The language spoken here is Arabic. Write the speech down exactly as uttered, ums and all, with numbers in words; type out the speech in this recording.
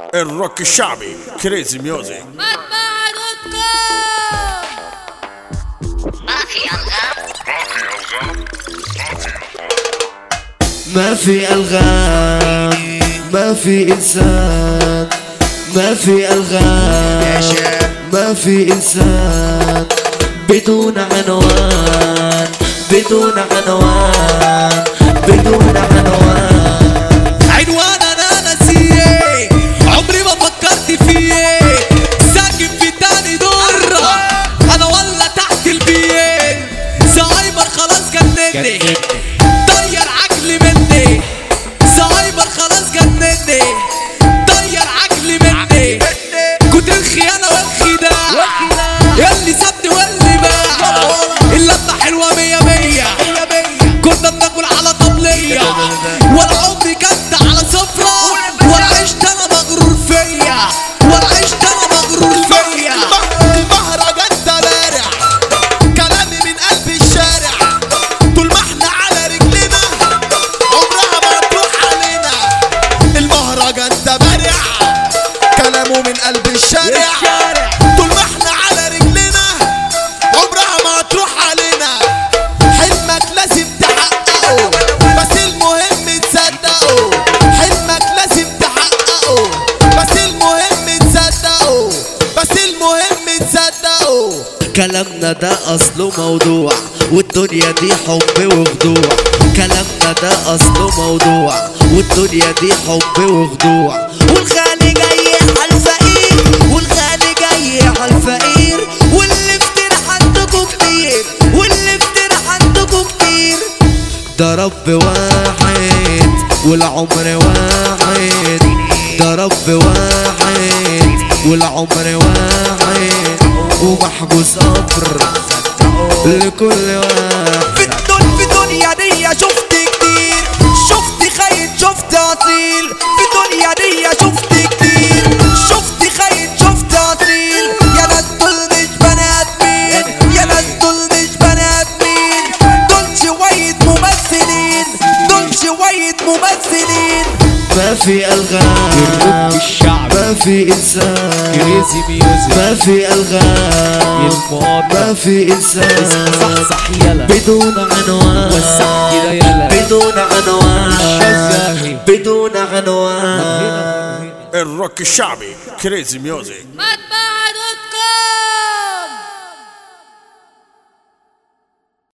الروك الشعبي كريزي ميوزك. ما في ألغام، ما في إنسان، ما في ألغام، ما في إنسان بدون عنوان، بدون عنوان، بدون عنوان. عنوان أنا ناسيه، عمري ما فكرت فيه، ساكن في تاني دور، أنا ولا تحت البيت، زهايمر خلاص جنني، طير عقلي مني، زهايمر خلاص جنني، طير عقلي مني، كتر الخيانة والخداع، ياللي سابني واللي باع، اللمة حلوة مية مية، كنا بناكل على طبلية، ولا عمري كنت على سفرة، ولا عشت أنا مغرور فيا، ولا عشت أنا مغرور فيا. المهرجان ده بارع، كلامي من قلب الشارع، طول ما احنا على رجلنا عمرها ما تروح علينا. المهرجان ده بارع، كلامه من قلب الشارع، طول ما احنا على رجلنا عمرها ما تروح علينا. حلمك لازم تحققه، بس المهم تصدقه، حلمك لازم تحققه، بس المهم تصدقه، بس المهم تصدقه. كلامنا ده أصله موضوع، والدنيا دي حب وخضوع. كلامنا ده أصله موضوع، والدنيا دي حب وخضوع. والغالي جاي على الفقير، والغالي جاي على الفقير، واللي افترح عندكم كتير، واللي افترح عندكم كتير. ده رب واحد والعمر واحد، ده رب واحد والعمر واحد، ومحجوز صبر لكل واحد. في الدنيا في الدنيا دي شفت كتير، شفت خيط شفت اصيل، في الدنيا دي شفت كتير، شفت خيط شفت اصيل. يا ناس دول مش بني ادمين، يا ناس دول مش بني ادمين، دول شوية ممثلين، دول شوية ممثلين. ما في ألغام، ما في إنسان كريزي ميوزك، ما في ألغام، ما في إنسان صح يلا بدون عنوان، وسع كده يلا بدون عنوان، بدون عنوان. الروك الشعبي كريزي ميوزك.